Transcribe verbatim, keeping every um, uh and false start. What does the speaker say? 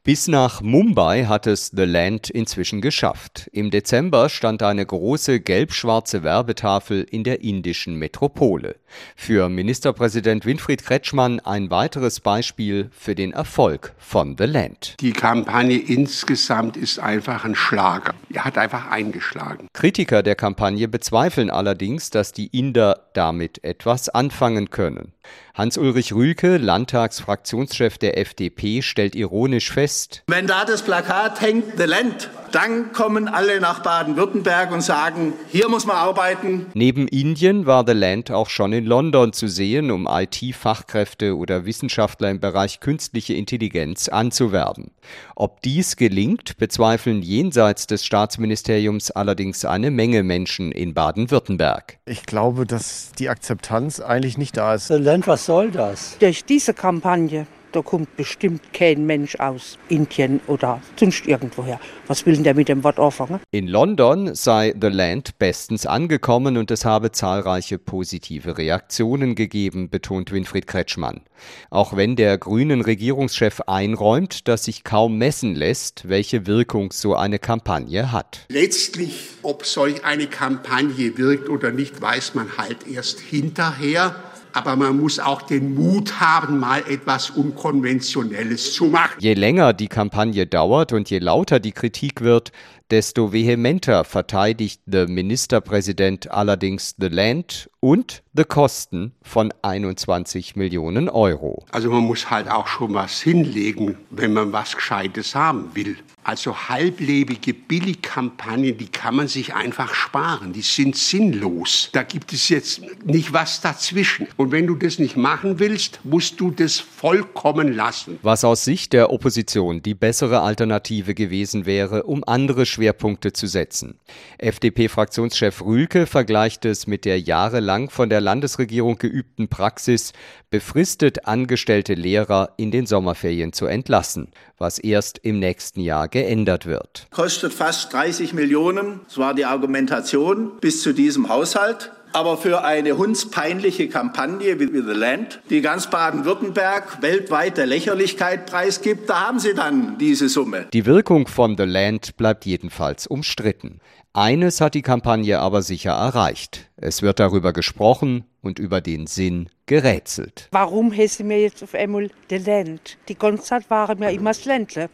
Bis nach Mumbai hat es The Land inzwischen geschafft. Im Dezember stand eine große gelb-schwarze Werbetafel in der indischen Metropole. Für Ministerpräsident Winfried Kretschmann ein weiteres Beispiel für den Erfolg von The Land. Die Kampagne insgesamt ist einfach ein Schlager. Er hat einfach eingeschlagen. Kritiker der Kampagne bezweifeln allerdings, dass die Inder damit etwas anfangen können. Hans-Ulrich Rühlke, Landtagsfraktionschef der F D P, stellt ironisch fest: Wenn da das Plakat hängt, The Land, dann kommen alle nach Baden-Württemberg und sagen, hier muss man arbeiten. Neben Indien war The Land auch schon in London zu sehen, um I T-Fachkräfte oder Wissenschaftler im Bereich künstliche Intelligenz anzuwerben. Ob dies gelingt, bezweifeln jenseits des Staatsministeriums allerdings eine Menge Menschen in Baden-Württemberg. Ich glaube, dass die Akzeptanz eigentlich nicht da ist. The Land, was soll das? Durch diese Kampagne, da kommt bestimmt kein Mensch aus Indien oder sonst irgendwoher. Was will denn der mit dem Wort anfangen? In London sei The Land bestens angekommen und es habe zahlreiche positive Reaktionen gegeben, betont Winfried Kretschmann. Auch wenn der grünen Regierungschef einräumt, dass sich kaum messen lässt, welche Wirkung so eine Kampagne hat. Letztlich, ob solch eine Kampagne wirkt oder nicht, weiß man halt erst hinterher. Aber man muss auch den Mut haben, mal etwas Unkonventionelles zu machen. Je länger die Kampagne dauert und je lauter die Kritik wird, desto vehementer verteidigt der Ministerpräsident allerdings The Land und die Kosten von einundzwanzig Millionen Euro. Also man muss halt auch schon was hinlegen, wenn man was Gescheites haben will. Also halblebige Billigkampagnen, die kann man sich einfach sparen. Die sind sinnlos. Da gibt es jetzt nicht was dazwischen. Und wenn du das nicht machen willst, musst du das vollkommen lassen. Was aus Sicht der Opposition die bessere Alternative gewesen wäre, um andere Schwerpunkte zu setzen. F D P-Fraktionschef Rühlke vergleicht es mit der jahrelang von der Landesregierung geübten Praxis, befristet angestellte Lehrer in den Sommerferien zu entlassen, was erst im nächsten Jahr geändert wird. Kostet fast dreißig Millionen, das war die Argumentation bis zu diesem Haushalt. Aber für eine hundspeinliche Kampagne wie The Land, die ganz Baden-Württemberg weltweit der Lächerlichkeit preisgibt, da haben Sie dann diese Summe. Die Wirkung von The Land bleibt jedenfalls umstritten. Eines hat die Kampagne aber sicher erreicht. Es wird darüber gesprochen und über den Sinn gerätselt. Warum heißen wir jetzt auf einmal The Land? Die ganze Zeit waren wir immer das Ländle.